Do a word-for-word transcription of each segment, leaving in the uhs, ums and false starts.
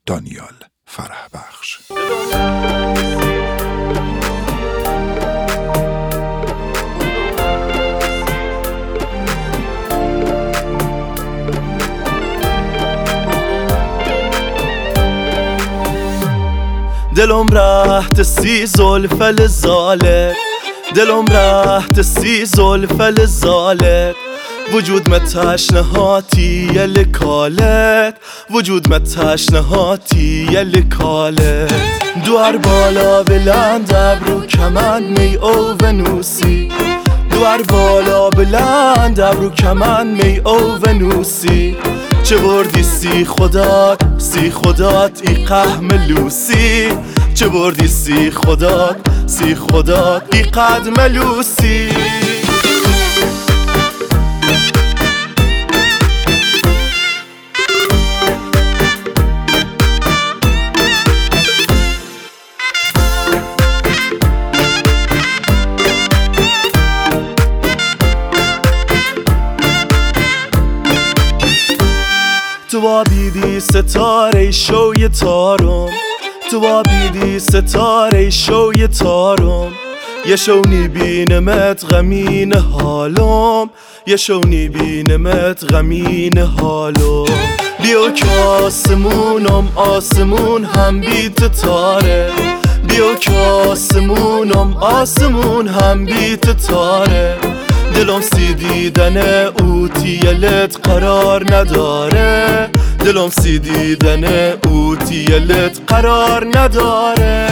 دانیال فرحبخش. دلم رحت سی زلف لزالت، دلم رحت سی زلف لزالت، وجود ما تشنهاتی لکالت، وجود ما تشنهاتی لکالت. دوار بالا بلند ابرو کمند می او ونوسی، دوار بالا بلند ابرو کمند می او ونوسی. چه بردی سی خدات سی خدات ای قهم لوسی، چه بردی سی خدات سی خدات ای قدم لوسی. تو آبیدی ستاره شوی تارم، تو آبیدی ستاره شوی تارم. یه شو نیبینمت غمین حالم، یه شو نیبینمت غمین حالم. بیا که آسمونم آسمون هم بیت تاره، بیا که آسمونم آسمون هم بیت تاره. دلم سی دیدن اوتیلت قرار نداره، دلم سی دیدن اوتیلت قرار نداره.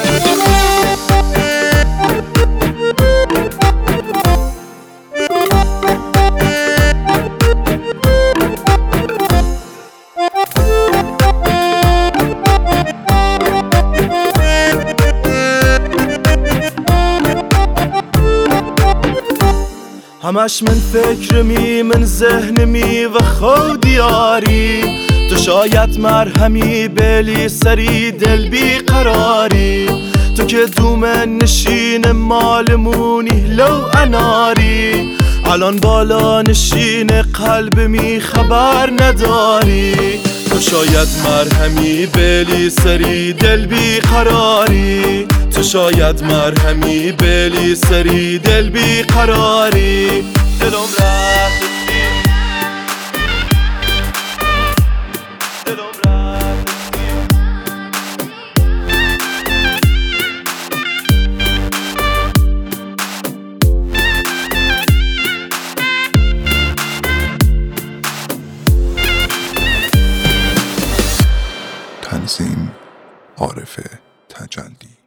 همش من فکر می من ذهن می و خودیاری، تو شاید مرهمی بلی سری دل بی قراری. تو که دومن نشین مالمونی لو اناری، الان بالا نشین قلب می خبر نداری. تو شاید مرهمی بلی سری دل بی قراری، تو شاید مرهمی بلی سری دل بی قراری. دلم رفت دلم رفت تنظیم عارف تجلی.